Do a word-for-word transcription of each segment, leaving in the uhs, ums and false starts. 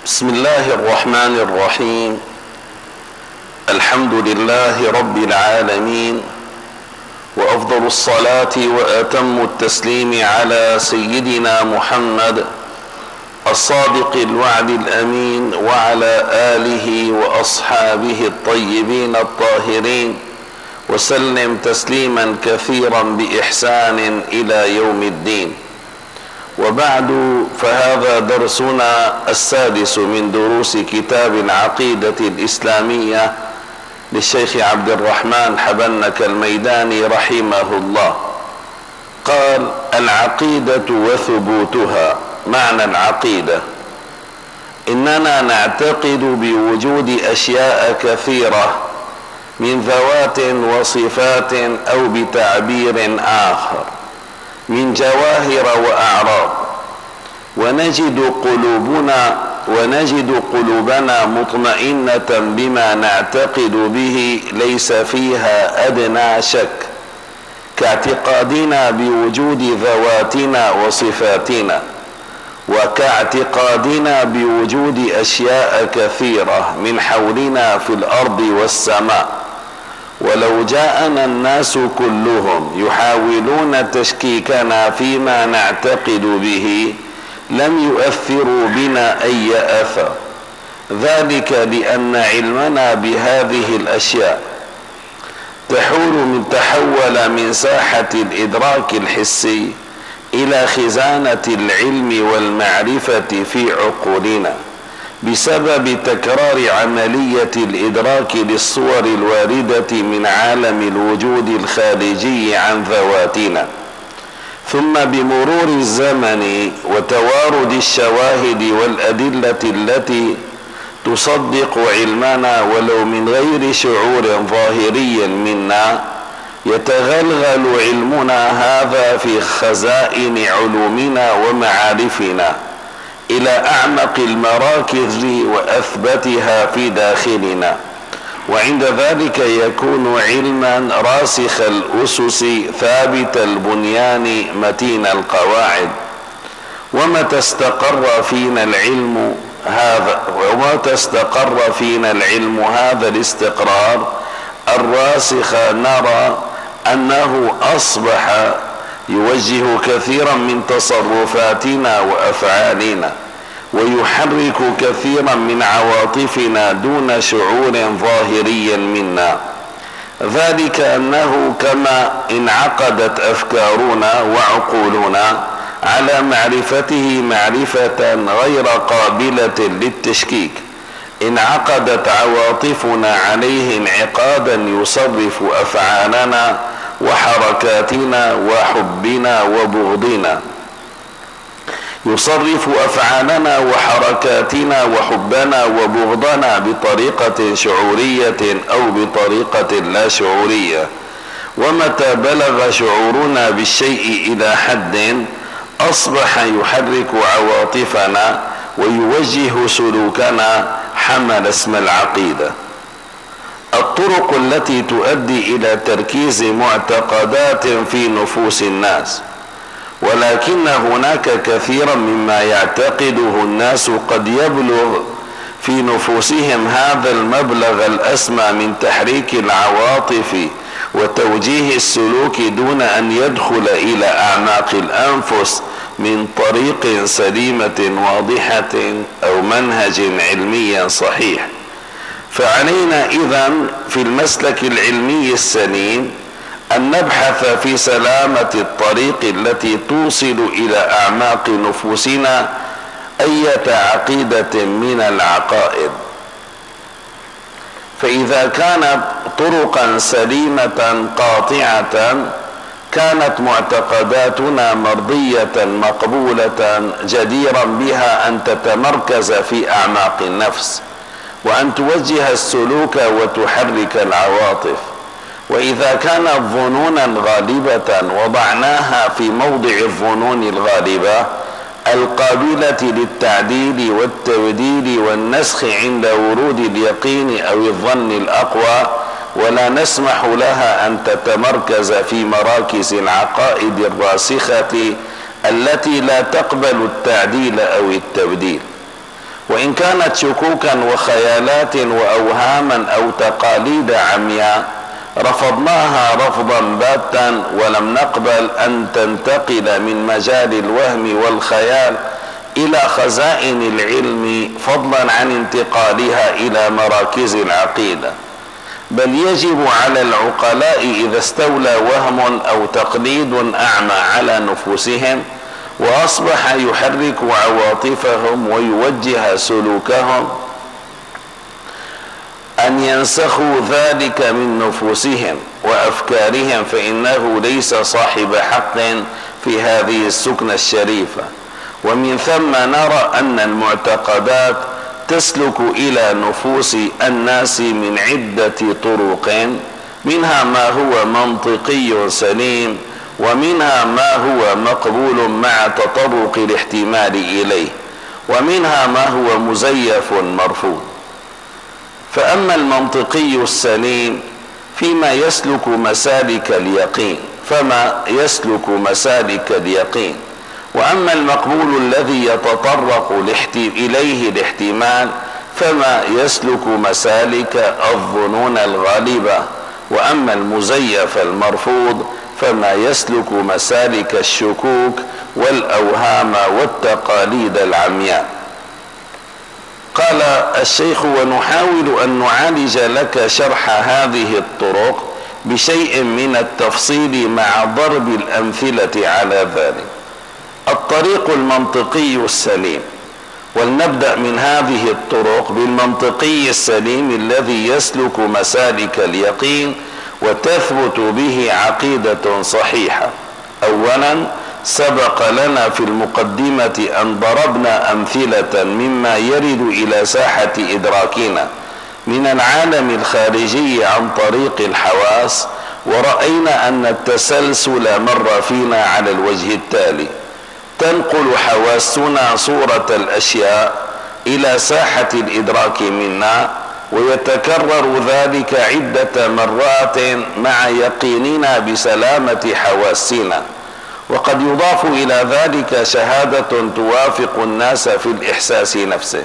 بسم الله الرحمن الرحيم. الحمد لله رب العالمين، وأفضل الصلاة وأتم التسليم على سيدنا محمد الصادق الوعد الأمين، وعلى آله وأصحابه الطيبين الطاهرين، وسلم تسليما كثيرا بإحسان إلى يوم الدين. وبعد، فهذا درسنا السادس من دروس كتاب العقيدة الإسلامية للشيخ عبد الرحمن حبنك الميداني رحمه الله. قال: العقيدة وثبوتها. معنى العقيدة: إننا نعتقد بوجود أشياء كثيرة من ذوات وصفات، أو بتعبير آخر من جواهر وأعراض، ونجد قلوبنا ونجد قلوبنا مطمئنة بما نعتقد به، ليس فيها أدنى شك، كاعتقادنا بوجود ذواتنا وصفاتنا، وكاعتقادنا بوجود أشياء كثيرة من حولنا في الأرض والسماء. ولو جاءنا الناس كلهم يحاولون تشكيكنا فيما نعتقد به، لم يؤثروا بنا أي أثر، ذلك لأن علمنا بهذه الأشياء تحول من تحول من ساحة الإدراك الحسي إلى خزانة العلم والمعرفة في عقولنا، بسبب تكرار عملية الإدراك للصور الواردة من عالم الوجود الخارجي عن ذواتنا. ثم بمرور الزمن وتوارد الشواهد والأدلة التي تصدق علمنا ولو من غير شعور ظاهري منا، يتغلغل علمنا هذا في خزائن علومنا ومعارفنا إلى أعمق المراكز وأثبتها في داخلنا، وعند ذلك يكون علما راسخ الأسس ثابت البنيان متين القواعد. ومتى استقر فينا العلم هذا ومتى استقر فينا العلم هذا الاستقرار الراسخ، نرى أنه أصبح يوجه كثيرا من تصرفاتنا وأفعالنا، ويحرك كثيرا من عواطفنا دون شعور ظاهري منا، ذلك أنه كما انعقدت أفكارنا وعقولنا على معرفته معرفة غير قابلة للتشكيك، انعقدت عواطفنا عليه انعقادا يصرف أفعالنا وحركاتنا وحبنا وبغضنا يصرف أفعالنا وحركاتنا وحبنا وبغضنا بطريقة شعورية أو بطريقة لا شعورية. ومتى بلغ شعورنا بالشيء إلى حد أصبح يحرك عواطفنا ويوجه سلوكنا، حمل اسم العقيدة. الطرق التي تؤدي إلى تركيز معتقدات في نفوس الناس، ولكن هناك كثيرا مما يعتقده الناس قد يبلغ في نفوسهم هذا المبلغ الأسمى من تحريك العواطف وتوجيه السلوك دون أن يدخل إلى أعماق الأنفس من طريق سليمة واضحة أو منهج علمي صحيح. فعلينا إذن في المسلك العلمي السليم أن نبحث في سلامة الطريق التي توصل إلى أعماق نفوسنا أية عقيدة من العقائد. فإذا كانت طرقا سليمة قاطعة، كانت معتقداتنا مرضية مقبولة جديرا بها أن تتمركز في أعماق النفس، وأن توجه السلوك وتحرك العواطف. وإذا كانت ظنونا غالبة، وضعناها في موضع الظنون الغالبة القابلة للتعديل والتبديل والنسخ عند ورود اليقين أو الظن الأقوى، ولا نسمح لها أن تتمركز في مراكز العقائد الراسخة التي لا تقبل التعديل أو التبديل. وإن كانت شكوكا وخيالات وأوهاما أو تقاليد عمياء رفضناها رفضا باتا، ولم نقبل أن تنتقل من مجال الوهم والخيال إلى خزائن العلم، فضلا عن انتقالها إلى مراكز العقيدة. بل يجب على العقلاء إذا استولى وهم أو تقليد أعمى على نفوسهم وأصبح يحرك عواطفهم ويوجه سلوكهم أن ينسخوا ذلك من نفوسهم وأفكارهم، فإنه ليس صاحب حق في هذه السكنة الشريفة. ومن ثم نرى أن المعتقدات تسلك إلى نفوس الناس من عدة طرق، منها ما هو منطقي سليم، ومنها ما هو مقبول مع تطرق الاحتمال إليه، ومنها ما هو مزيف مرفوض. فأما المنطقي السليم فيما يسلك مسالك اليقين فما يسلك مسالك اليقين، وأما المقبول الذي يتطرق إليه الاحتمال فما يسلك مسالك الظنون الغالبة، وأما المزيف المرفوض فما يسلك مسالك الشكوك والأوهام والتقاليد العمياء. قال الشيخ: ونحاول أن نعالج لك شرح هذه الطرق بشيء من التفصيل مع ضرب الأمثلة على ذلك. الطريق المنطقي السليم، ولنبدأ من هذه الطرق بالمنطقي السليم الذي يسلك مسالك اليقين وتثبت به عقيدة صحيحة. أولا، سبق لنا في المقدمة أن ضربنا أمثلة مما يرد إلى ساحة إدراكنا من العالم الخارجي عن طريق الحواس، ورأينا أن التسلسل مر فينا على الوجه التالي: تنقل حواسنا صورة الأشياء إلى ساحة الإدراك منا، ويتكرر ذلك عدة مرات مع يقيننا بسلامة حواسنا. وقد يضاف إلى ذلك شهادة توافق الناس في الإحساس نفسه.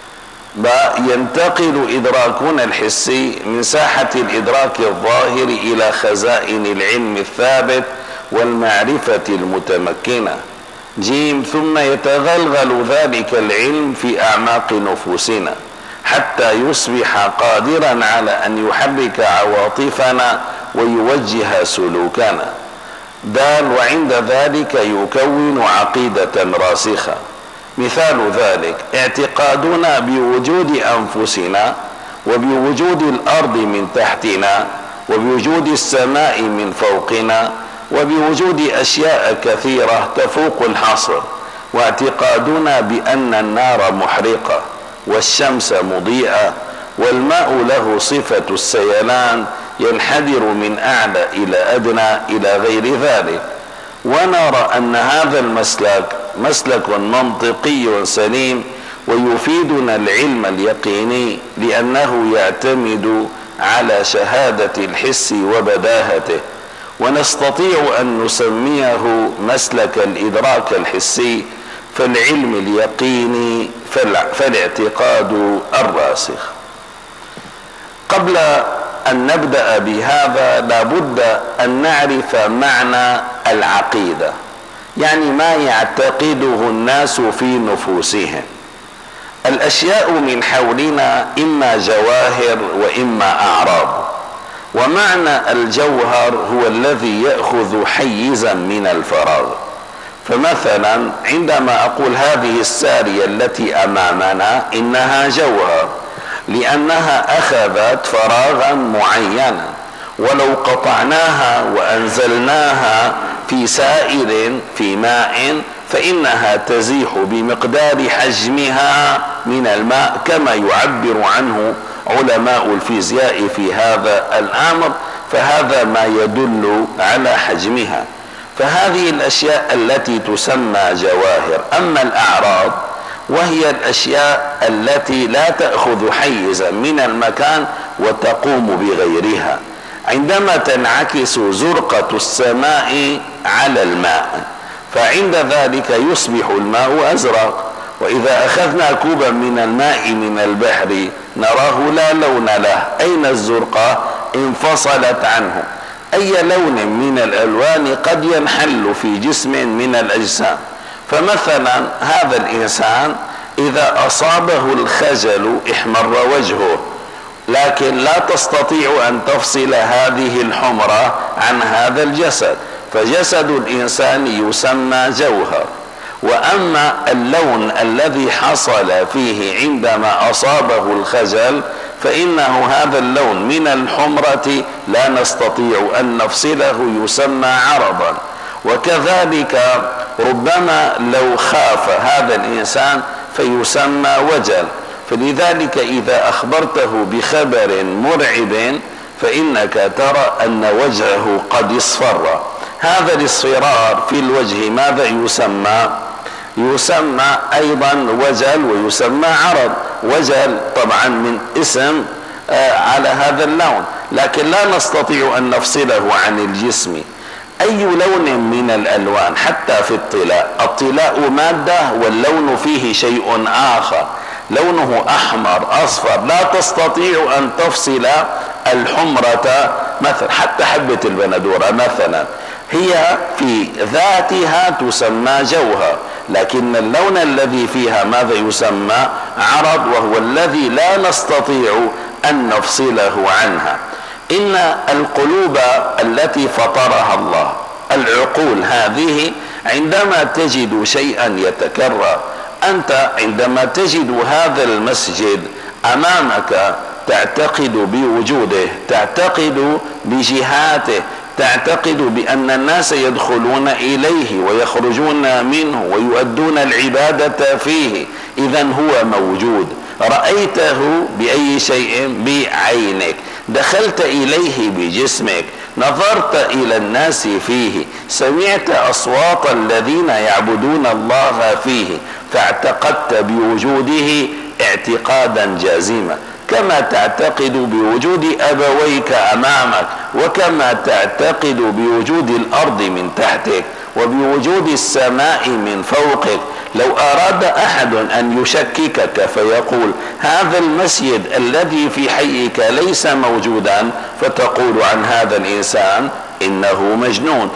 ينتقل إدراكنا الحسي من ساحة الإدراك الظاهر إلى خزائن العلم الثابت والمعرفة المتمكنة. جيم ثم يتغلغل ذلك العلم في أعماق نفوسنا حتى يصبح قادرا على أن يحرك عواطفنا ويوجه سلوكنا. دال وعند ذلك يكون عقيدة راسخة. مثال ذلك اعتقادنا بوجود أنفسنا وبوجود الأرض من تحتنا وبوجود السماء من فوقنا وبوجود أشياء كثيرة تفوق الحصر، واعتقادنا بأن النار محرقة والشمس مضيئة والماء له صفة السيلان ينحدر من أعلى إلى أدنى إلى غير ذلك. ونرى أن هذا المسلك مسلك منطقي سليم ويفيدنا العلم اليقيني، لأنه يعتمد على شهادة الحس وبداهته، ونستطيع أن نسميه مسلك الإدراك الحسي، فالعلم اليقيني فالاعتقاد الراسخ. قبل أن نبدأ بهذا لابد أن نعرف معنى العقيدة، يعني ما يعتقده الناس في نفوسهم. الأشياء من حولنا إما جواهر وإما أعراض، ومعنى الجوهر هو الذي يأخذ حيزا من الفراغ. فمثلا عندما أقول هذه السارية التي أمامنا إنها جوهر لأنها أخذت فراغا معينا، ولو قطعناها وأنزلناها في سائل في ماء فإنها تزيح بمقدار حجمها من الماء، كما يعبر عنه علماء الفيزياء في هذا الأمر، فهذا ما يدل على حجمها. فهذه الأشياء التي تسمى جواهر. أما الأعراض وهي الأشياء التي لا تأخذ حيزا من المكان وتقوم بغيرها. عندما تنعكس زرقة السماء على الماء فعند ذلك يصبح الماء أزرق، وإذا أخذنا كوبا من الماء من البحر نراه لا لون له، أين الزرقاء؟ انفصلت عنه. أي لون من الألوان قد ينحل في جسم من الأجسام. فمثلا هذا الإنسان إذا أصابه الخجل احمر وجهه، لكن لا تستطيع أن تفصل هذه الحمرة عن هذا الجسد، فجسد الإنسان يسمى جوهر. وأما اللون الذي حصل فيه عندما أصابه الخجل فإنه هذا اللون من الحمرة لا نستطيع أن نفصله، يسمى عرضا. وكذلك ربما لو خاف هذا الإنسان فيسمى وجل. فلذلك إذا أخبرته بخبر مرعب فإنك ترى أن وجهه قد اصفر. هذا الاصفرار في الوجه ماذا يسمى؟ يسمى أيضا وجل ويسمى عرض. وجل طبعا من اسم على هذا اللون، لكن لا نستطيع أن نفصله عن الجسم. أي لون من الألوان حتى في الطلاء، الطلاء مادة واللون فيه شيء آخر، لونه أحمر أصفر، لا تستطيع أن تفصل الحمرة. مثلا حتى حبة البندورة مثلا هي في ذاتها تسمى جوهر، لكن اللون الذي فيها ماذا يسمى؟ عرض، وهو الذي لا نستطيع أن نفصله عنها. إن القلوب التي فطرها الله، العقول هذه، عندما تجد شيئا يتكرر، أنت عندما تجد هذا المسجد أمامك تعتقد بوجوده، تعتقد بجهاته، تعتقد بأن الناس يدخلون إليه ويخرجون منه ويؤدون العبادة فيه، إذا هو موجود. رأيته بأي شيء؟ بعينك. دخلت إليه بجسمك، نظرت إلى الناس فيه، سمعت أصوات الذين يعبدون الله فيه، فاعتقدت بوجوده اعتقادا جازما، كما تعتقد بوجود أبويك أمامك، وكما تعتقد بوجود الأرض من تحتك، وبوجود السماء من فوقك. لو أراد أحد أن يشككك فيقول هذا المسجد الذي في حيك ليس موجودا، فتقول عن هذا الإنسان إنه مجنون،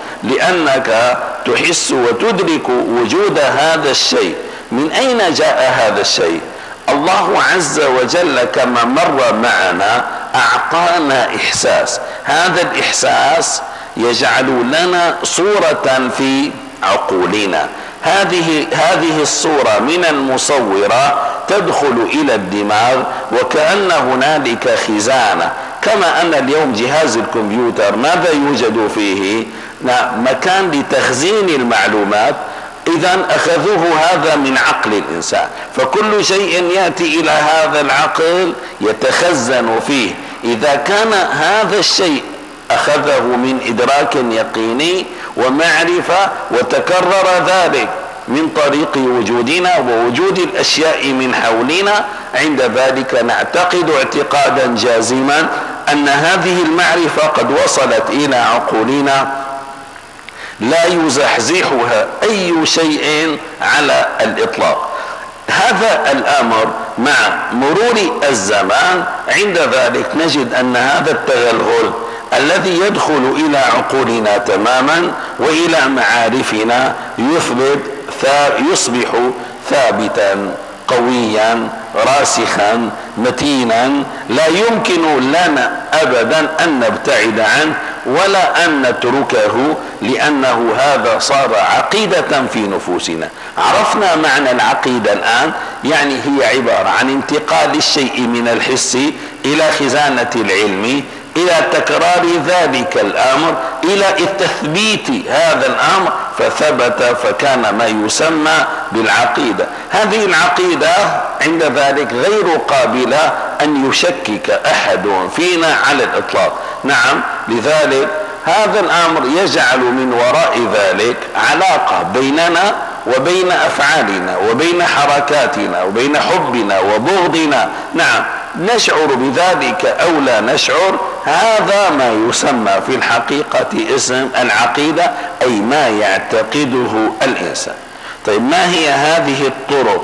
لأنك تحس وتدرك وجود هذا الشيء. من أين جاء هذا الشيء؟ الله عز وجل كما مر معنا أعطانا إحساس، هذا الإحساس يجعل لنا صورة في عقولنا. هذه هذه الصورة من المصورة تدخل إلى الدماغ، وكأن هنالك خزانة. كما أن اليوم جهاز الكمبيوتر ماذا يوجد فيه؟ مكان لتخزين المعلومات. إذا أخذوه هذا من عقل الإنسان، فكل شيء يأتي إلى هذا العقل يتخزن فيه. إذا كان هذا الشيء أخذه من إدراك يقيني ومعرفة وتكرر ذلك من طريق وجودنا ووجود الأشياء من حولنا، عند ذلك نعتقد اعتقادا جازما أن هذه المعرفة قد وصلت إلى عقولنا لا يزحزحها أي شيء على الإطلاق. هذا الأمر مع مرور الزمان عند ذلك نجد أن هذا التغلغل الذي يدخل إلى عقولنا تماما وإلى معارفنا يثبت يصبح ثابتا قويا راسخا متينا، لا يمكن لنا أبدا أن نبتعد عنه ولا أن نتركه، لأنه هذا صار عقيدة في نفوسنا. عرفنا معنى العقيدة الآن، يعني هي عبارة عن انتقال الشيء من الحس إلى خزانة العلم، إلى تكرار ذلك الأمر، إلى تثبيت هذا الأمر فثبت فكان ما يسمى بالعقيدة. هذه العقيدة عند ذلك غير قابلة أن يشكك أحد فينا على الإطلاق. نعم، لذلك هذا الأمر يجعل من وراء ذلك علاقة بيننا وبين أفعالنا وبين حركاتنا وبين حبنا وبغضنا. نعم، نشعر بذلك أو لا نشعر، هذا ما يسمى في الحقيقة اسم العقيدة، أي ما يعتقده الإنسان. طيب، ما هي هذه الطرق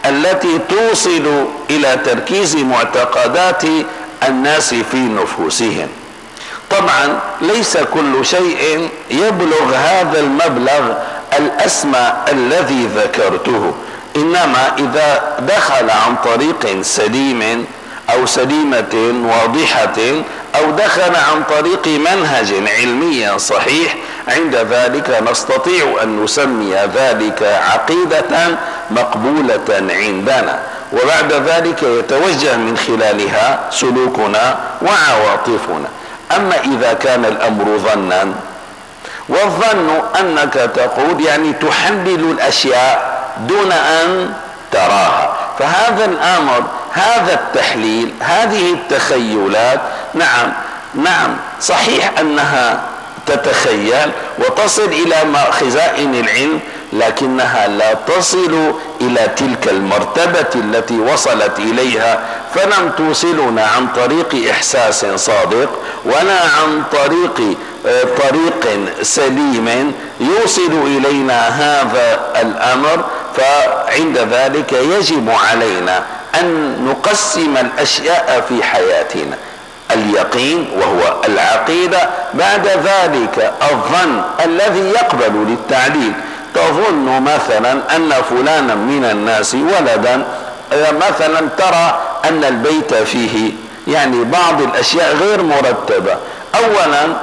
التي توصل إلى تركيز معتقدات الناس في نفوسهم. طبعا ليس كل شيء يبلغ هذا المبلغ الأسمى الذي ذكرته، إنما إذا دخل عن طريق سليم أو سليمة واضحة أو دخل عن طريق منهج علمي صحيح، عند ذلك نستطيع أن نسمي ذلك عقيدة مقبولة عندنا، وبعد ذلك يتوجه من خلالها سلوكنا وعواطفنا. أما إذا كان الأمر ظنا، والظن أنك تقول يعني تحلل الأشياء دون أن تراها، فهذا الأمر، هذا التحليل، هذه التخيلات، نعم نعم صحيح أنها تتخيل وتصل إلى خزائن العلم، لكنها لا تصل إلى تلك المرتبة التي وصلت إليها، فلم توصلنا عن طريق إحساس صادق ولا عن طريق طريق سليم يوصل إلينا هذا الأمر. فعند ذلك يجب علينا أن نقسم الأشياء في حياتنا: اليقين وهو العقيدة، بعد ذلك الظن الذي يقبل للتعليل. تظن مثلا أن فلانا من الناس ولدا، مثلا ترى أن البيت فيه يعني بعض الأشياء غير مرتبة. أولا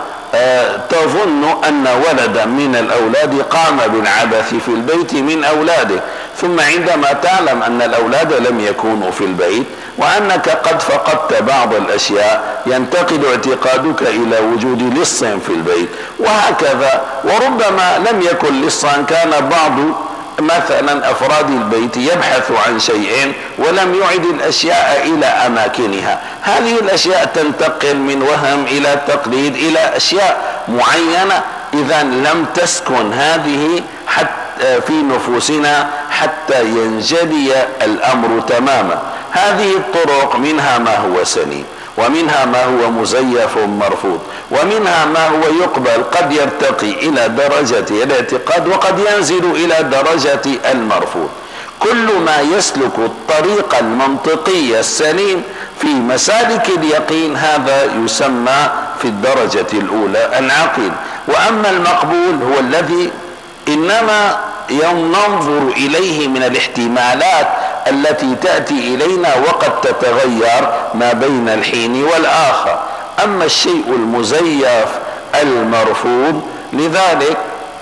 تظن أن ولدا من الأولاد قام بالعبث في البيت من أولاده، ثم عندما تعلم أن الأولاد لم يكونوا في البيت وأنك قد فقدت بعض الأشياء، ينتقل اعتقادك إلى وجود لص في البيت، وهكذا. وربما لم يكن لصا، كان بعض مثلا أفراد البيت يبحث عن شيء ولم يعد الأشياء إلى أماكنها. هذه الأشياء تنتقل من وهم إلى تقليد إلى أشياء معينة. إذا لم تسكن هذه حتى في نفوسنا حتى ينجلي الأمر تماما. هذه الطرق منها ما هو سليم، ومنها ما هو مزيف مرفوض، ومنها ما هو يقبل، قد يرتقي إلى درجة الاعتقاد وقد ينزل إلى درجة المرفوض. كل ما يسلك الطريق المنطقي السليم في مسالك اليقين هذا يسمى في الدرجة الأولى العقل. وأما المقبول هو الذي إنما ننظر إليه من الاحتمالات التي تأتي إلينا وقد تتغير ما بين الحين والآخر. أما الشيء المزيف المرفوض لذلك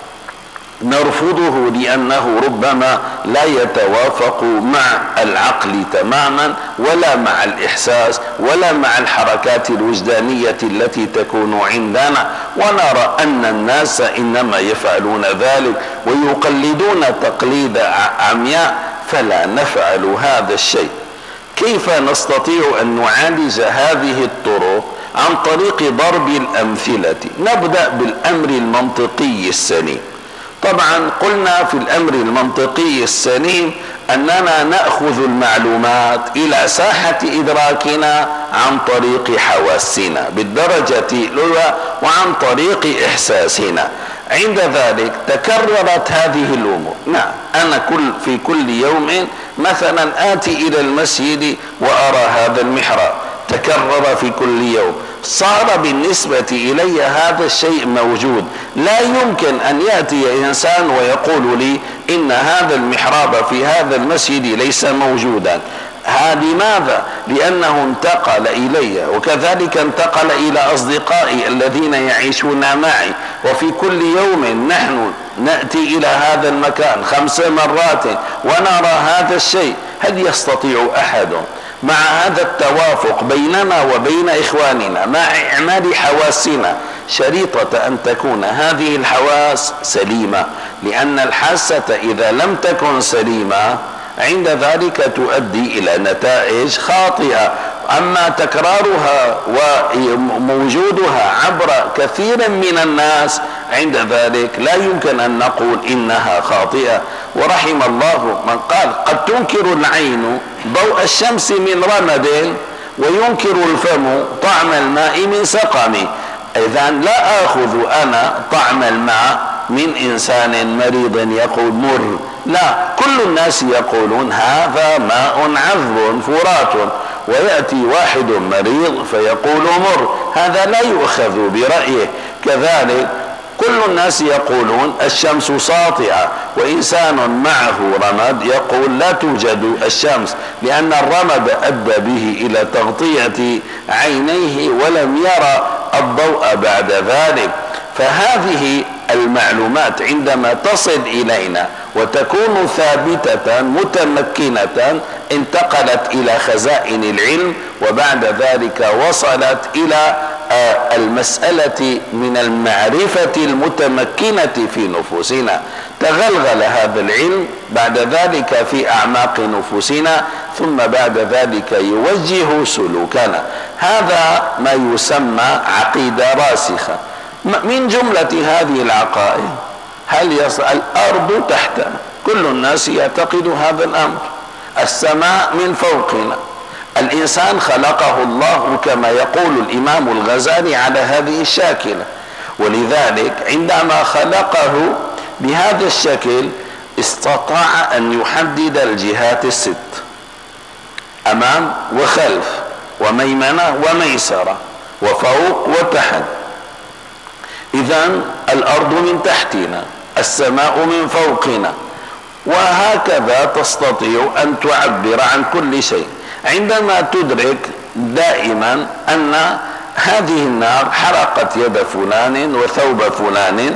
نرفضه لأنه ربما لا يتوافق مع العقل تماما، ولا مع الإحساس، ولا مع الحركات الوجدانية التي تكون عندنا، ونرى أن الناس إنما يفعلون ذلك ويقلدون تقليد عمياء، فلا نفعل هذا الشيء. كيف نستطيع أن نعالج هذه الطرق؟ عن طريق ضرب الأمثلة. نبدأ بالأمر المنطقي السليم. طبعا قلنا في الأمر المنطقي السليم أننا نأخذ المعلومات إلى ساحة إدراكنا عن طريق حواسنا بالدرجة الأولى وعن طريق إحساسنا. عند ذلك تكررت هذه الأمور. نعم، أنا كل في كل يوم مثلا آتي إلى المسجد وأرى هذا المحراب، تكرر في كل يوم، صار بالنسبة إلي هذا الشيء موجود. لا يمكن أن يأتي إنسان ويقول لي إن هذا المحراب في هذا المسجد ليس موجودا. لماذا؟ لأنه انتقل إلي، وكذلك انتقل إلى أصدقائي الذين يعيشون معي، وفي كل يوم نحن نأتي إلى هذا المكان خمس مرات ونرى هذا الشيء. هل يستطيع أحد مع هذا التوافق بيننا وبين إخواننا مع إعمال حواسنا شريطة أن تكون هذه الحواس سليمة؟ لأن الحاسة إذا لم تكن سليمة عند ذلك تؤدي إلى نتائج خاطئة. أما تكرارها وموجودها عبر كثير من الناس عند ذلك لا يمكن أن نقول إنها خاطئة. ورحم الله من قال قد تنكر العين ضوء الشمس من رمد وينكر الفم طعم الماء من سقم. إذن لا آخذ أنا طعم الماء من إنسان مريض يقول مر، لا، كل الناس يقولون هذا ماء عذب فرات، ويأتي واحد مريض فيقول مر، هذا لا يؤخذ برأيه. كذلك كل الناس يقولون الشمس ساطعة، وإنسان معه رمد يقول لا توجد الشمس، لأن الرمد أدى به إلى تغطية عينيه ولم يرى الضوء بعد ذلك. فهذه المعلومات عندما تصل إلينا وتكون ثابتة متمكنة انتقلت إلى خزائن العلم، وبعد ذلك وصلت إلى المسألة من المعرفة المتمكنة في نفوسنا. تغلغل هذا العلم بعد ذلك في أعماق نفوسنا، ثم بعد ذلك يوجه سلوكنا. هذا ما يسمى عقيدة راسخة. من جملة هذه العقائد هل يصل الأرض تحتنا؟ كل الناس يعتقد هذا الأمر. السماء من فوقنا. الإنسان خلقه الله كما يقول الإمام الغزالي على هذه الشاكلة، ولذلك عندما خلقه بهذا الشكل استطاع أن يحدد الجهات الست: أمام وخلف وميمنة وميسرة وفوق وتحت. إذن الأرض من تحتنا، السماء من فوقنا، وهكذا تستطيع أن تعبر عن كل شيء. عندما تدرك دائما أن هذه النار حرقت يد فلان وثوب فلان،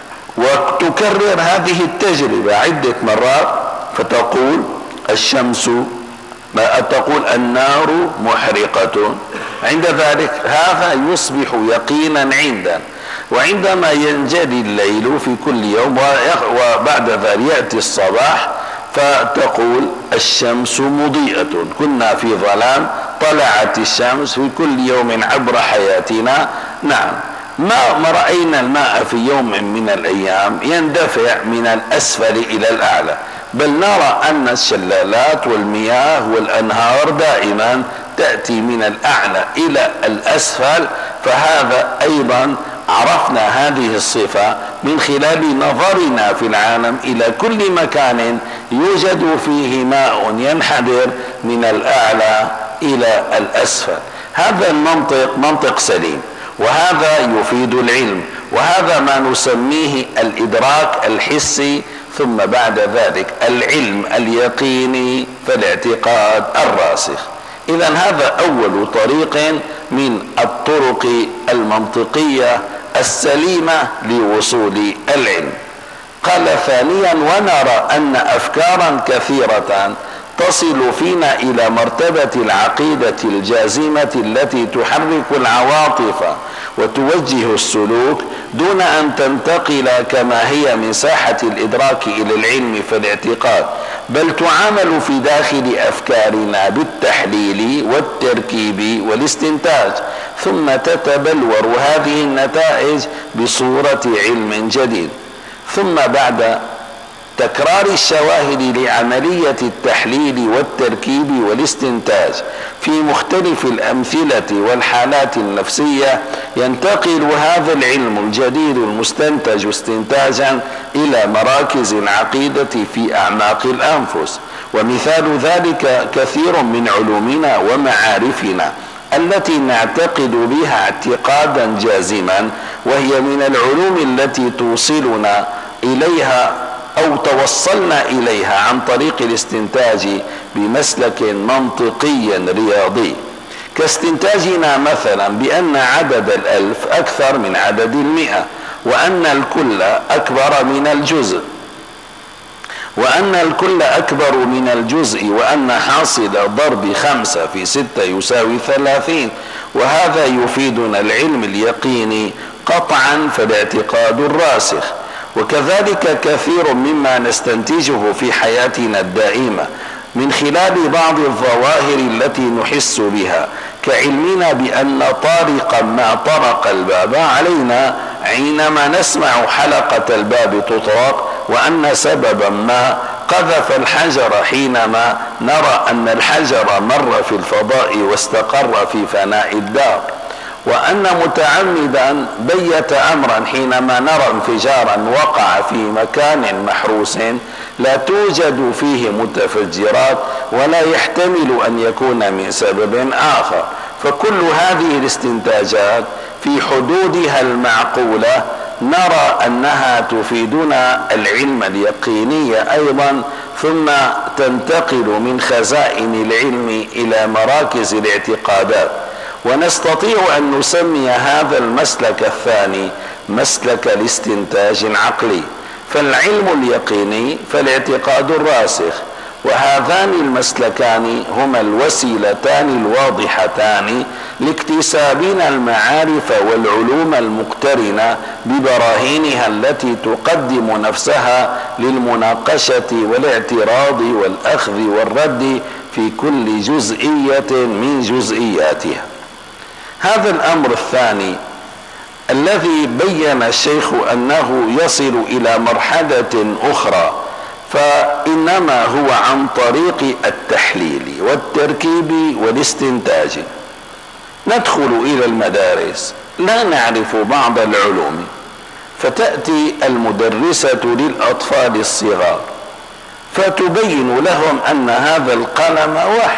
وتكرر هذه التجربة عدة مرات، فتقول الشمس، تقول النار محرقة، عند ذلك هذا يصبح يقينا عندنا. وعندما ينجلي الليل في كل يوم وبعد ذلك يأتي الصباح فتقول الشمس مضيئة، كنا في ظلام، طلعت الشمس في كل يوم عبر حياتنا. نعم، ما رأينا الماء في يوم من الأيام يندفع من الأسفل إلى الأعلى، بل نرى أن الشلالات والمياه والأنهار دائما تأتي من الأعلى إلى الأسفل. فهذا أيضا عرفنا هذه الصفة من خلال نظرنا في العالم إلى كل مكان يوجد فيه ماء ينحدر من الأعلى إلى الأسفل. هذا المنطق منطق سليم، وهذا يفيد العلم، وهذا ما نسميه الإدراك الحسي، ثم بعد ذلك العلم اليقيني فالاعتقاد الراسخ. إذن هذا أول طريق من الطرق المنطقية السليمة لوصول العلم. قال ثانيا: ونرى أن أفكارا كثيرة تصل فينا إلى مرتبة العقيدة الجازمة التي تحرك العواطف وتوجه السلوك دون أن تنتقل كما هي من ساحة الإدراك إلى العلم في الاعتقاد، بل تعامل في داخل أفكارنا بالتحليل والتركيب والاستنتاج، ثم تتبلور هذه النتائج بصورة علم جديد. ثم بعد تكرار الشواهد لعملية التحليل والتركيب والاستنتاج في مختلف الأمثلة والحالات النفسية، ينتقل هذا العلم الجديد المستنتج استنتاجا إلى مراكز العقيدة في أعماق الأنفس. ومثال ذلك كثير من علومنا ومعارفنا التي نعتقد بها اعتقادا جازما، وهي من العلوم التي توصلنا إليها أو توصلنا إليها عن طريق الاستنتاج بمسلك منطقي رياضي، كاستنتاجنا مثلا بأن عدد الألف أكثر من عدد المئة، وأن الكل أكبر من الجزء، وأن الكل أكبر من الجزء، وأن حاصل ضرب خمسة في ستة يساوي ثلاثين. وهذا يفيدنا العلم اليقيني قطعا فالاعتقاد الراسخ. وكذلك كثير مما نستنتجه في حياتنا الدائمة من خلال بعض الظواهر التي نحس بها، كعلمنا بأن طارقا ما طرق الباب علينا حينما نسمع حلقة الباب تطرق، وأن سببا ما قذف الحجر حينما نرى أن الحجر مر في الفضاء واستقر في فناء الدار. وأن متعمدا بيت أمرا حينما نرى انفجارا وقع في مكان محروس لا توجد فيه متفجرات ولا يحتمل أن يكون من سبب آخر، فكل هذه الاستنتاجات في حدودها المعقولة نرى أنها تفيدنا العلم اليقيني أيضا، ثم تنتقل من خزائن العلم إلى مراكز الاعتقادات، ونستطيع أن نسمي هذا المسلك الثاني مسلك الاستنتاج العقلي. فالعلم اليقيني فالاعتقاد الراسخ، وهذان المسلكان هما الوسيلتان الواضحتان لاكتسابنا المعارف والعلوم المقترنة ببراهينها التي تقدم نفسها للمناقشة والاعتراض والأخذ والرد في كل جزئية من جزئياتها. هذا الأمر الثاني الذي بين الشيخ أنه يصل إلى مرحلة أخرى، فإنما هو عن طريق التحليل والتركيب والاستنتاج. ندخل إلى المدارس لا نعرف بعض العلوم، فتأتي المدرسة للأطفال الصغار فتبين لهم أن هذا القلم واحد،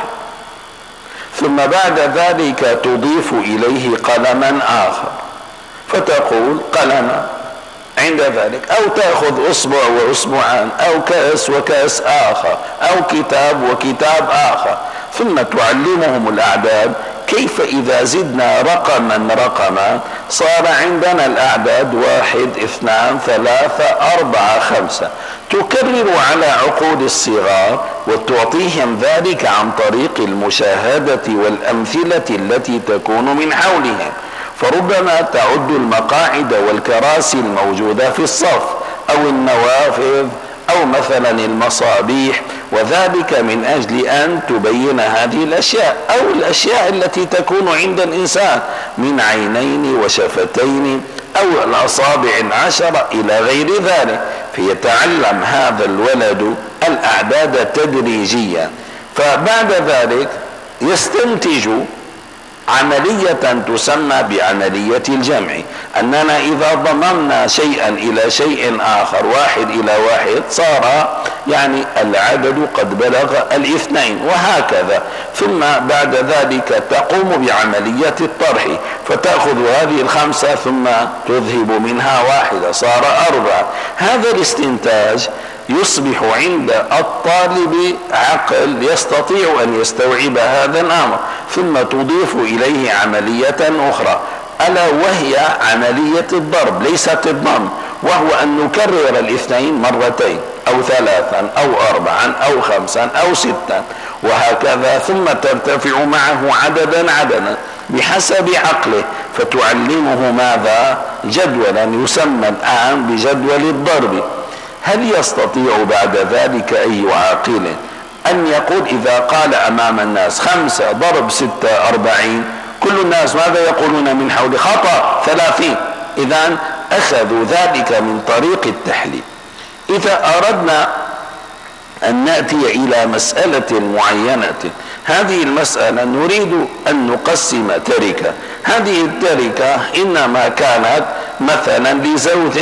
ثم بعد ذلك تضيف إليه قلما آخر فتقول قلم عند ذلك، أو تأخذ أصبع وأصبعان، أو كأس وكأس آخر، أو كتاب وكتاب آخر، ثم تعلمهم الأعداد كيف إذا زدنا رقما رقما صار عندنا الأعداد واحد اثنان ثلاثة أربعة خمسة. تكرر على عقول الصغار وتعطيهم ذلك عن طريق المشاهدة والأمثلة التي تكون من حولهم، فربما تعد المقاعد والكراسي الموجودة في الصف أو النوافذ أو مثلا المصابيح، وذلك من أجل أن تبين هذه الأشياء أو الأشياء التي تكون عند الإنسان من عينين وشفتين أو الأصابع العشرة إلى غير ذلك، فيتعلم هذا الولد الأعداد تدريجيا، فبعد ذلك يستنتج عملية تسمى بعملية الجمع، أننا إذا ضممنا شيئا إلى شيء آخر واحد إلى واحد صار يعني العدد قد بلغ الاثنين، وهكذا. ثم بعد ذلك تقوم بعملية الطرح فتأخذ هذه الخمسة ثم تذهب منها واحدة صار أربعة. هذا الاستنتاج يصبح عند الطالب عقل يستطيع أن يستوعب هذا الأمر، ثم تضيف إليه عملية أخرى ألا وهي عملية الضرب ليست الضم، وهو أن نكرر الاثنين مرتين أو ثلاثا أو أربعا أو خمسا أو ستا وهكذا، ثم ترتفع معه عددا عددا بحسب عقله، فتعلمه ماذا؟ جدولا يسمى الآن بجدول الضرب. هل يستطيع بعد ذلك أي عاقل أن يقول إذا قال أمام الناس خمسة ضرب ستة أربعين، كل الناس ماذا يقولون من حول؟ خطأ ثلاثين. إذن أخذوا ذلك من طريق التحليل. إذا أردنا أن نأتي إلى مسألة معينة، هذه المسألة نريد أن نقسم تركة، هذه التركة إنما كانت مثلا لزوج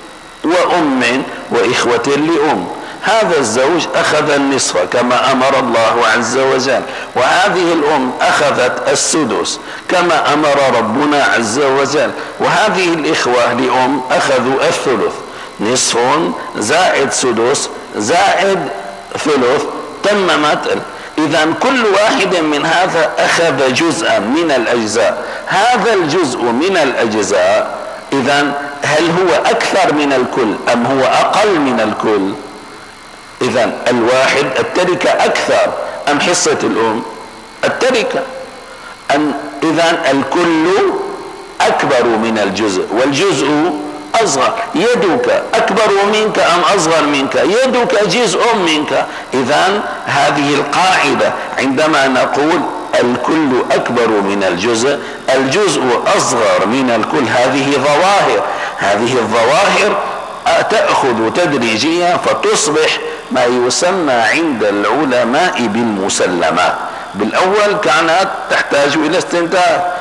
وأم وإخوة لأم، هذا الزوج أخذ النصف كما أمر الله عز وجل، وهذه الأم أخذت السدس كما أمر ربنا عز وجل، وهذه الإخوة لأم أخذوا الثلث، نصف زائد سدس زائد ثلث تممت. إذن كل واحد من هذا أخذ جزءا من الأجزاء، هذا الجزء من الأجزاء إذن هل هو أكثر من الكل أم هو أقل من الكل؟ إذن الواحد التركة أكثر أم حصة الأم؟ التركة. أن إذن الكل أكبر من الجزء والجزء أصغر. يدك أكبر منك أم أصغر منك؟ يدك جزء منك. إذن هذه القاعدة عندما نقول الكل أكبر من الجزء، الجزء أصغر من الكل، هذه ظواهر، هذه الظواهر تأخذ تدريجيا فتصبح ما يسمى عند العلماء بالمسلمات. بالأول كانت تحتاج إلى استنتاج،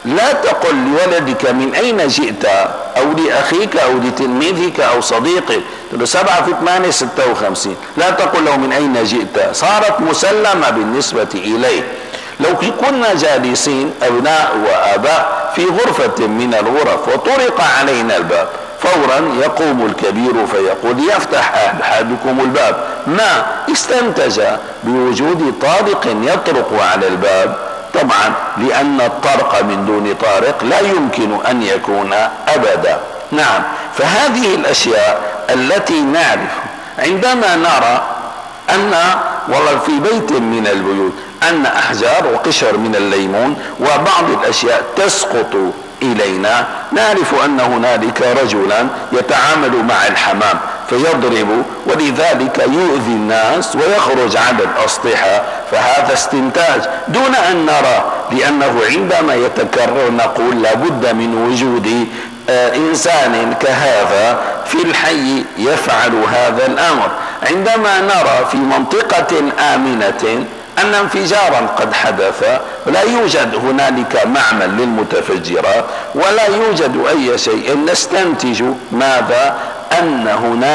لا تقل لولدك من أين جئت، أو لأخيك أو لتلميذك أو صديقك، تقول سبعة في ثمانية ستة وخمسين، لا تقل له من أين جئت، صارت مسلمة بالنسبة إليه. لو كنا جالسين أبناء وآباء في غرفة من الغرف وطرق علينا الباب، فورا يقوم الكبير فيقول يفتح أحدكم الباب، ما استنتج بوجود طارق يطرق على الباب؟ طبعا لأن الطرق من دون طارق لا يمكن أن يكون أبدا. نعم، فهذه الأشياء التي نعرف عندما نرى أن والله في بيت من البيوت أن أحجار وقشر من الليمون وبعض الأشياء تسقط إلينا، نعرف أن هنالك رجلا يتعامل مع الحمام فيضرب، ولذلك يؤذي الناس ويخرج على الأسطحة، فهذا استنتاج دون أن نرى، لأنه عندما يتكرر نقول لابد من وجود آه إنسان كهذا في الحي يفعل هذا الأمر. عندما نرى في منطقة آمنة أن انفجارا قد حدث، لا يوجد هنالك معمل للمتفجرات ولا يوجد أي شيء، نستنتج ماذا؟ أن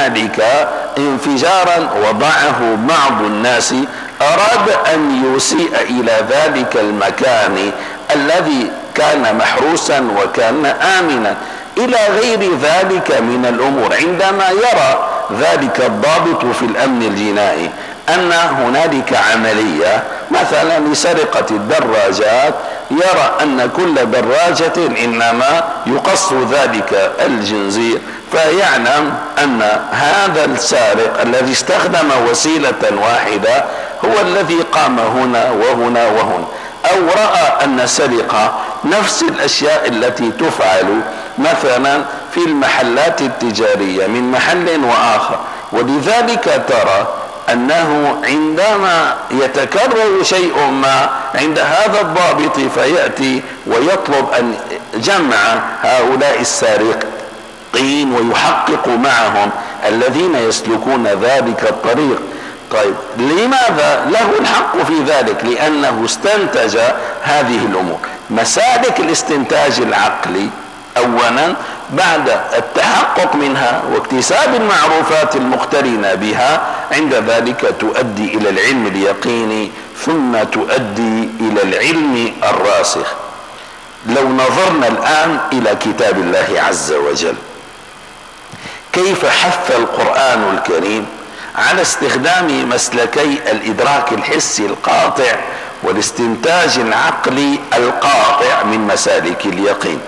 هنالك انفجارا وضعه بعض الناس أراد أن يسيء إلى ذلك المكان الذي كان محروسا وكان آمنا، إلى غير ذلك من الأمور. عندما يرى ذلك الضابط في الأمن الجنائي أن هنالك عملية مثلا لسرقة الدراجات، يرى أن كل دراجة إنما يقص ذلك الجنزير، فيعلم أن هذا السارق الذي استخدم وسيلة واحدة هو الذي قام هنا وهنا وهنا، أو رأى أن سرقة نفس الأشياء التي تفعل مثلا في المحلات التجارية من محل وآخر. ولذلك ترى أنه عندما يتكرر شيء ما عند هذا الضابط فيأتي ويطلب أن جمع هؤلاء السارقين ويحقق معهم الذين يسلكون ذلك الطريق. طيب لماذا له الحق في ذلك؟ لأنه استنتج هذه الأمور. مسالك الاستنتاج العقلي أولا بعد التحقق منها واكتساب المعروفات المقترنة بها، عند ذلك تؤدي إلى العلم اليقيني ثم تؤدي إلى العلم الراسخ. لو نظرنا الآن إلى كتاب الله عز وجل كيف حث القرآن الكريم على استخدام مسلكي الإدراك الحسي القاطع والاستنتاج العقلي القاطع من مسالك اليقين.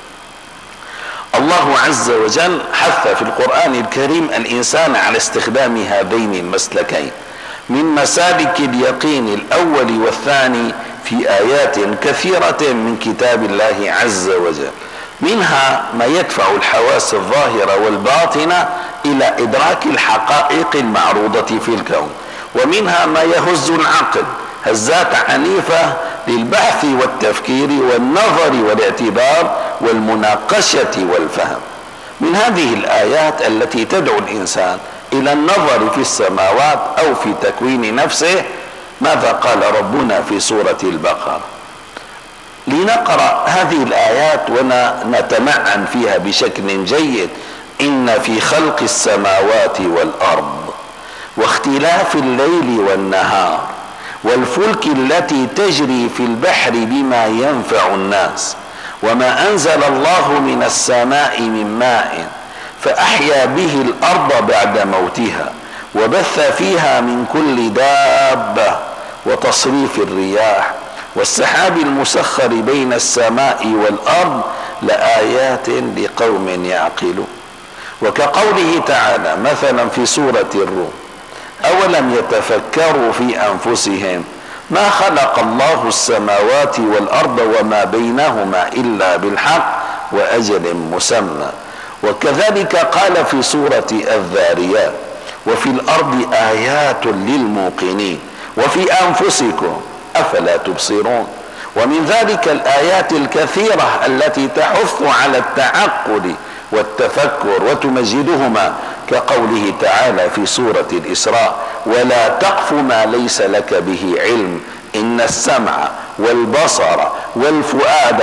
الله عز وجل حث في القرآن الكريم الإنسان على استخدام هذين المسلكين من مسالك اليقين الأول والثاني في آيات كثيرة من كتاب الله عز وجل، منها ما يدفع الحواس الظاهرة والباطنة إلى إدراك الحقائق المعروضة في الكون، ومنها ما يهز العقل هزات عنيفة للبحث والتفكير والنظر والاعتبار والمناقشة والفهم. من هذه الآيات التي تدعو الإنسان إلى النظر في السماوات أو في تكوين نفسه، ماذا قال ربنا في سورة البقرة؟ لنقرأ هذه الآيات ونتمعن فيها بشكل جيد. إن في خلق السماوات والأرض واختلاف الليل والنهار والفلك التي تجري في البحر بما ينفع الناس وما أنزل الله من السماء من ماء فأحيا به الأرض بعد موتها وبث فيها من كل دابة وتصريف الرياح والسحاب المسخر بين السماء والأرض لآيات لقوم يعقلون. وكقوله تعالى مثلا في سورة الروم: أولم يتفكروا في أنفسهم ما خلق الله السماوات والأرض وما بينهما إلا بالحق وأجل مسمى. وكذلك قال في سورة الذاريات: وفي الأرض آيات للموقنين وفي أنفسكم أفلا تبصرون. ومن ذلك الآيات الكثيرة التي تحث على التعقل والتفكر وتمجدهما، كقوله تعالى في سورة الإسراء: ولا تقف ما ليس لك به علم إن السمع والبصر والفؤاد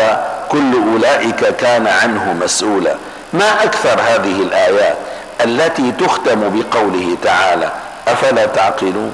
كل أولئك كان عنه مسؤولا. ما أكثر هذه الآيات التي تختم بقوله تعالى أفلا تعقلون،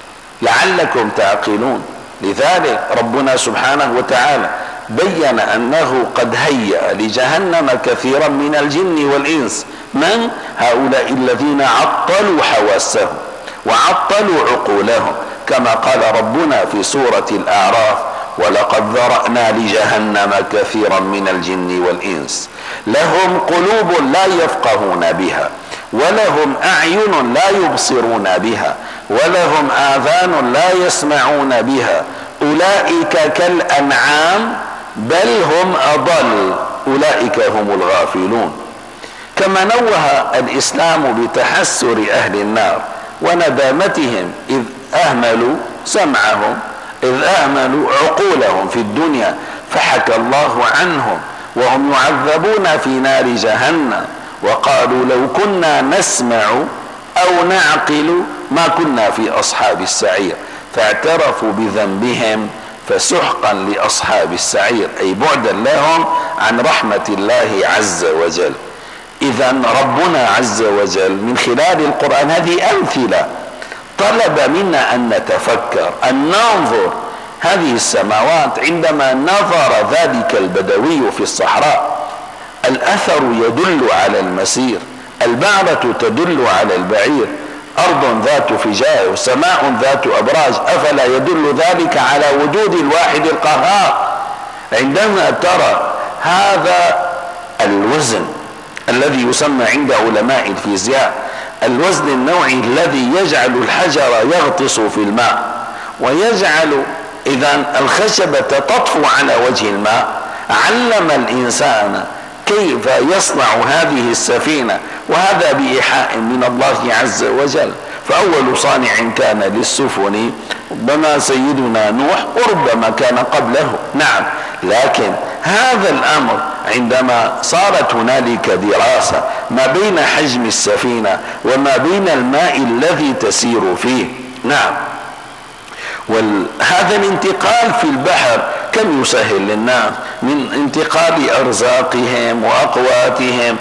لعلكم تعقلون. لذلك ربنا سبحانه وتعالى بين أنه قد هيأ لجهنم كثيرا من الجن والإنس. من هؤلاء؟ الذين عطلوا حواسهم وعطلوا عقولهم، كما قال ربنا في سورة الأعراف ولقد ذرأنا لجهنم كثيرا من الجن والإنس لهم قلوب لا يفقهون بها ولهم أعين لا يبصرون بها ولهم آذان لا يسمعون بها أولئك كالأنعام بل هم أضل أولئك هم الغافلون. كما نوه الإسلام بتحسر أهل النار وندامتهم إذ أهملوا سمعهم، إذ أهملوا عقولهم في الدنيا، فحكى الله عنهم وهم يعذبون في نار جهنم وقالوا لو كنا نسمع أو نعقل ما كنا في أصحاب السعير، فاعترفوا بذنبهم فسحقا لأصحاب السعير، أي بعدا لهم عن رحمة الله عز وجل. إذا ربنا عز وجل من خلال القرآن هذه أمثلة طلب منا أن نتفكر، أن ننظر. هذه السماوات عندما نظر ذلك البدوي في الصحراء الأثر يدل على المسير، البعرة تدل على البعير، أرض ذات فجاء وسماء ذات أبراج، أفلا يدل ذلك على وجود الواحد القهار؟ عندما ترى هذا الوزن الذي يسمى عند علماء الفيزياء الوزن النوعي الذي يجعل الحجر يغطس في الماء ويجعل إذا الخشبة تطفو على وجه الماء، علم الإنسان كيف يصنع هذه السفينة، وهذا بإيحاء من الله عز وجل. فأول صانع كان للسفن ربما سيدنا نوح وربما كان قبله، نعم، لكن هذا الأمر عندما صارت هنالك دراسة ما بين حجم السفينة وما بين الماء الذي تسير فيه، نعم، وهذا الانتقال في البحر كم يسهل للناس من انتقال أرزاقهم وأقواتهم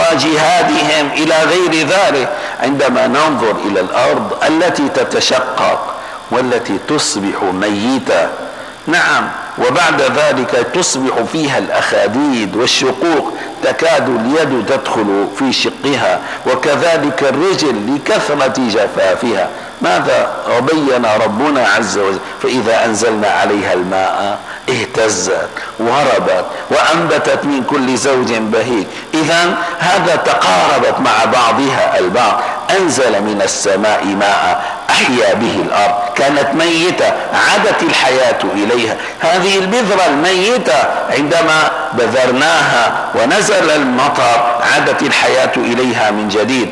وجهادهم إلى غير ذلك. عندما ننظر إلى الأرض التي تتشقق والتي تصبح ميتة، نعم، وبعد ذلك تصبح فيها الأخاديد والشقوق، تكاد اليد تدخل في شقها، وكذلك الرجل لكثرة جفافها. ماذا بين ربنا عز وجل؟ فإذا أنزلنا عليها الماء اهتزت وربت وأنبتت من كل زوج بهيج. إذن هذا تقاربت مع بعضها البعض. أنزل من السماء ماء أحيا به الأرض كانت ميتة عادت الحياة إليها. هذه البذرة الميتة عندما بذرناها ونزل المطر عادت الحياة إليها من جديد.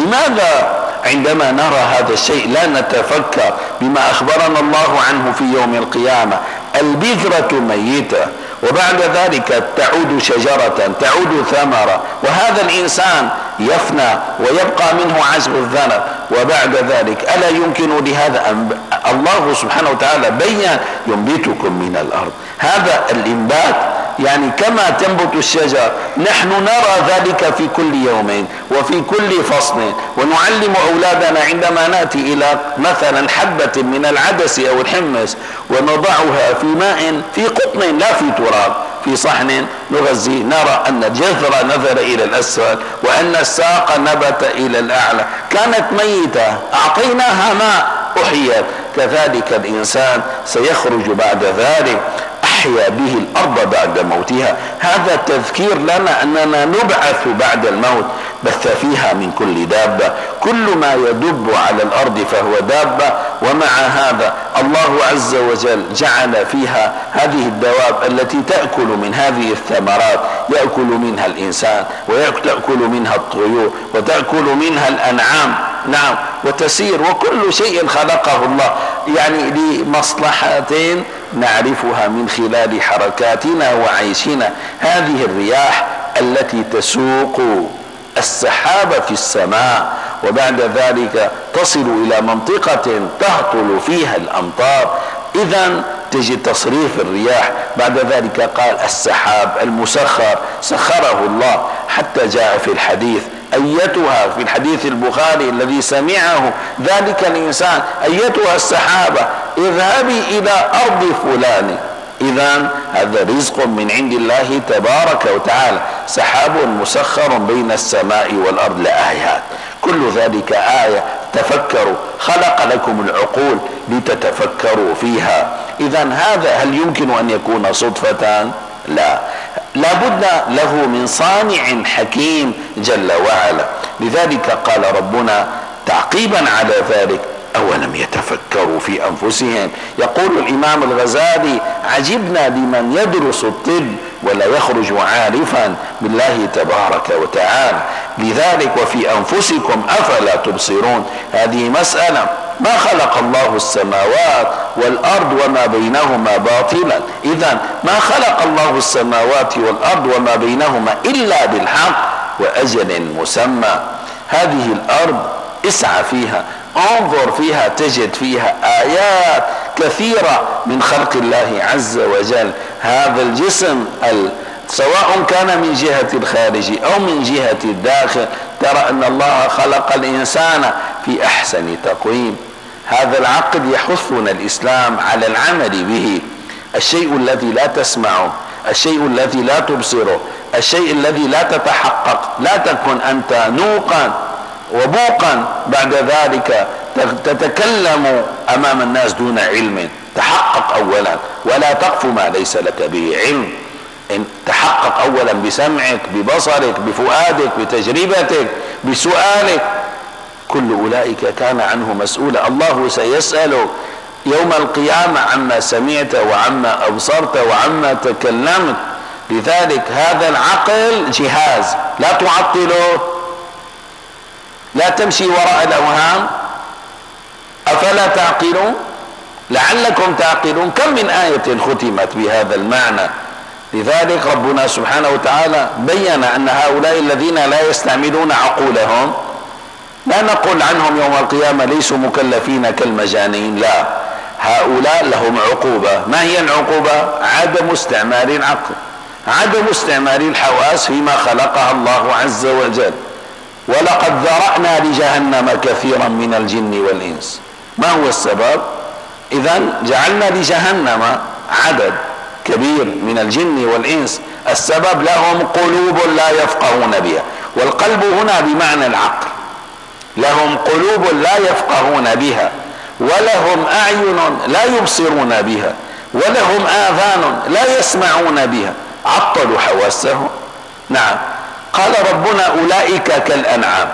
لماذا عندما نرى هذا الشيء لا نتفكر بما أخبرنا الله عنه في يوم القيامة؟ البذرة ميتة وبعد ذلك تعود شجرة، تعود ثمرة، وهذا الإنسان يفنى ويبقى منه عزب الذنب، وبعد ذلك ألا يمكن لهذا أن الله سبحانه وتعالى بين ينبتكم من الأرض. هذا الإنبات يعني كما تنبت الشجر نحن نرى ذلك في كل يوم وفي كل فصل، ونعلم أولادنا عندما نأتي إلى مثلا حبة من العدس أو الحمص ونضعها في ماء في قطن لا في تراب في صحن نغذي، نرى أن الجذر نزل إلى الأسفل وأن الساق نبت إلى الأعلى، كانت ميتة أعطيناها ماء أحيت. كذلك الإنسان سيخرج بعد ذلك أحيا به الأرض بعد موتها. هذا تذكير لنا أننا نبعث بعد الموت. بث فيها من كل دابة، كل ما يدب على الأرض فهو دابة. ومع هذا الله عز وجل جعل فيها هذه الدواب التي تأكل من هذه الثمرات، يأكل منها الإنسان وتأكل منها الطيور وتأكل منها الأنعام، نعم، وتسير، وكل شيء خلقه الله يعني لمصلحتين نعرفها من خلال حركاتنا وعيشنا. هذه الرياح التي تسوق السحاب في السماء وبعد ذلك تصل إلى منطقة تهطل فيها الأمطار، إذن تجد تصريف الرياح. بعد ذلك قال السحاب المسخر سخره الله، حتى جاء في الحديث أيتها في الحديث البخاري الذي سمعه ذلك الإنسان: أيتها السحابة اذهبي إلى أرض فلان. إذن هذا رزق من عند الله تبارك وتعالى، سحاب مسخر بين السماء والأرض لآيات. كل ذلك آية. تفكروا، خلق لكم العقول لتتفكروا فيها. إذن هذا هل يمكن أن يكون صدفة؟ لا، لابد له من صانع حكيم جل وعلا. لذلك قال ربنا تعقيبا على ذلك: أولم يتفكروا في أنفسهم. يقول الإمام الغزالي: عجبنا لمن يدرس الطب ولا يخرج عارفا بالله تبارك وتعالى. لذلك وفي أنفسكم أفلا تبصرون. هذه مسألة. ما خلق الله السماوات والأرض وما بينهما باطلا. إذن ما خلق الله السماوات والأرض وما بينهما إلا بالحق وأجل مسمى. هذه الأرض اسعى فيها، انظر فيها، تجد فيها آيات كثيرة من خلق الله عز وجل. هذا الجسم سواء كان من جهة الخارج أو من جهة الداخل، ترى أن الله خلق الإنسان في أحسن تقويم. هذا العقد يحثنا الإسلام على العمل به. الشيء الذي لا تسمعه، الشيء الذي لا تبصره، الشيء الذي لا تتحقق، لا تكن أنت نوقا وبوقا بعد ذلك تتكلم أمام الناس دون علم. تحقق أولا، ولا تقف ما ليس لك به علم. إن تحقق أولا بسمعك، ببصرك، بفؤادك، بتجربتك، بسؤالك. كل أولئك كان عنه مسؤولا. الله سيسألك يوم القيامة عما سمعت وعما أبصرت وعما تكلمت. لذلك هذا العقل جهاز لا تعطله، لا تمشي وراء الأوهام. أفلا تعقلون؟ لعلكم تعقلون. كم من آية ختمت بهذا المعنى. لذلك ربنا سبحانه وتعالى بين أن هؤلاء الذين لا يستعملون عقولهم لا نقول عنهم يوم القيامة ليسوا مكلفين كالمجانين، لا، هؤلاء لهم عقوبة. ما هي العقوبة؟ عدم استعمال العقل، عدم استعمال الحواس فيما خلقها الله عز وجل. ولقد ذرأنا لجهنم كثيرا من الجن والإنس. ما هو السبب؟ إذن جعلنا لجهنم عدد كبير من الجن والإنس. السبب لهم قلوب لا يفقهون بها، والقلب هنا بمعنى العقل. لهم قلوب لا يفقهون بها، ولهم أعين لا يبصرون بها، ولهم آذان لا يسمعون بها. عطلوا حواسهم. نعم، قال ربنا أولئك كالأنعام،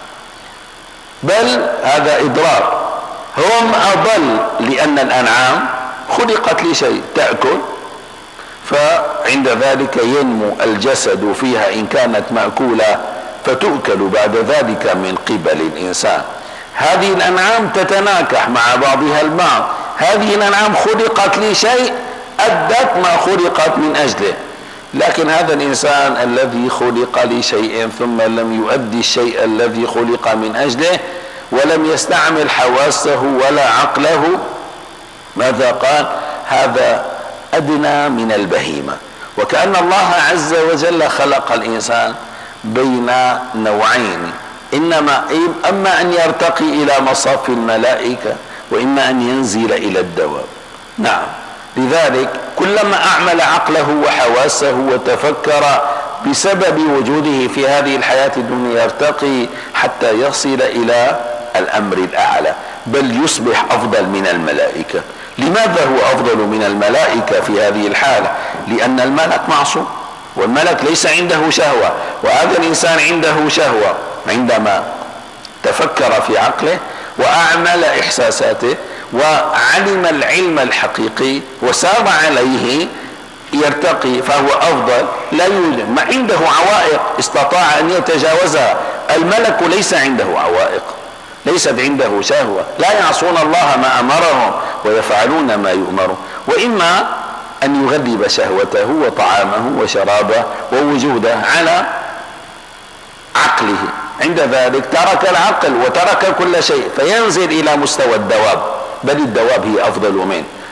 بل هذا إدراك، هم أضل، لأن الأنعام خلقت لشيء تأكل، فعند ذلك ينمو الجسد فيها إن كانت مأكولة فتؤكل بعد ذلك من قبل الإنسان. هذه الأنعام تتناكح مع بعضها البعض. هذه الأنعام خلقت لشيء أدت ما خلقت من أجله. لكن هذا الإنسان الذي خلق لشيء ثم لم يؤدي الشيء الذي خلق من أجله ولم يستعمل حواسه ولا عقله، ماذا قال؟ هذا أدنى من البهيمة. وكأن الله عز وجل خلق الإنسان بين نوعين، إنما أما أن يرتقي إلى مصاف الملائكة وإما أن ينزل إلى الدواب. نعم، لذلك كلما أعمل عقله وحواسه وتفكر بسبب وجوده في هذه الحياة الدنيا يرتقي حتى يصل إلى الأمر الأعلى، بل يصبح أفضل من الملائكة. لماذا هو أفضل من الملائكة في هذه الحالة؟ لأن الملك معصوم، والملك ليس عنده شهوة، وهذا الإنسان عنده شهوة. عندما تفكر في عقله وأعمل إحساساته وعلم العلم الحقيقي وسار عليه يرتقي، فهو أفضل. لا يوجد ما عنده عوائق استطاع أن يتجاوزها. الملك ليس عنده عوائق، ليست عنده شهوة، لا يعصون الله ما أمرهم ويفعلون ما يؤمرون. وإما أن يغلب شهوته وطعامه وشرابه ووجوده على عقله، عند ذلك ترك العقل وترك كل شيء فينزل إلى مستوى الدواب، بل الدواب هي أفضل منه،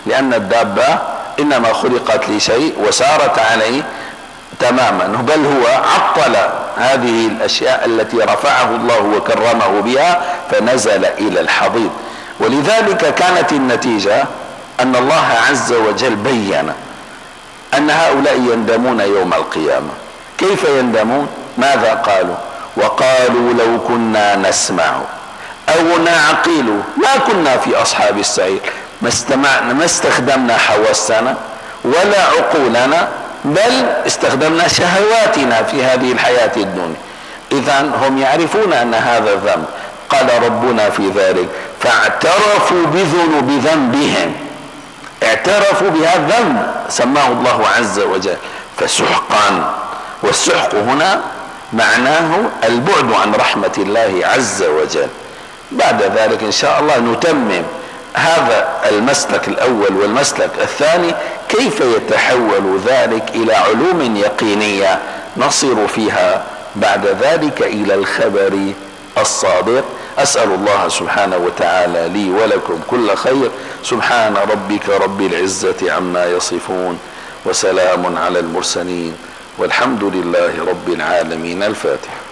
لأن الدابة إنما خلقت لشيء وسارت عليه تماما، بل هو عطل هذه الأشياء التي رفعه الله وكرمه بها فنزل إلى الحضيض. ولذلك كانت النتيجة أن الله عز وجل بين أن هؤلاء يندمون يوم القيامة. كيف يندمون؟ ماذا قالوا؟ وقالوا لو كنا نسمع أو نعقل ما كنا في أصحاب السعير. ما استمعنا، ما استخدمنا حواسنا ولا عقولنا، بل استخدمنا شهواتنا في هذه الحياة الدنيا. إذن هم يعرفون أن هذا ذنب. قال ربنا في ذلك فاعترفوا بذنوب ذنبهم، اعترفوا بهذا الذنب سماه الله عز وجل فسحقا. والسحق هنا معناه البعد عن رحمة الله عز وجل. بعد ذلك إن شاء الله نتمم هذا المسلك الأول والمسلك الثاني، كيف يتحول ذلك إلى علوم يقينية نصير فيها بعد ذلك إلى الخبر الصادق. أسأل الله سبحانه وتعالى لي ولكم كل خير. سبحان ربك رب العزة عما يصفون وسلام على المرسلين والحمد لله رب العالمين. الفاتحة.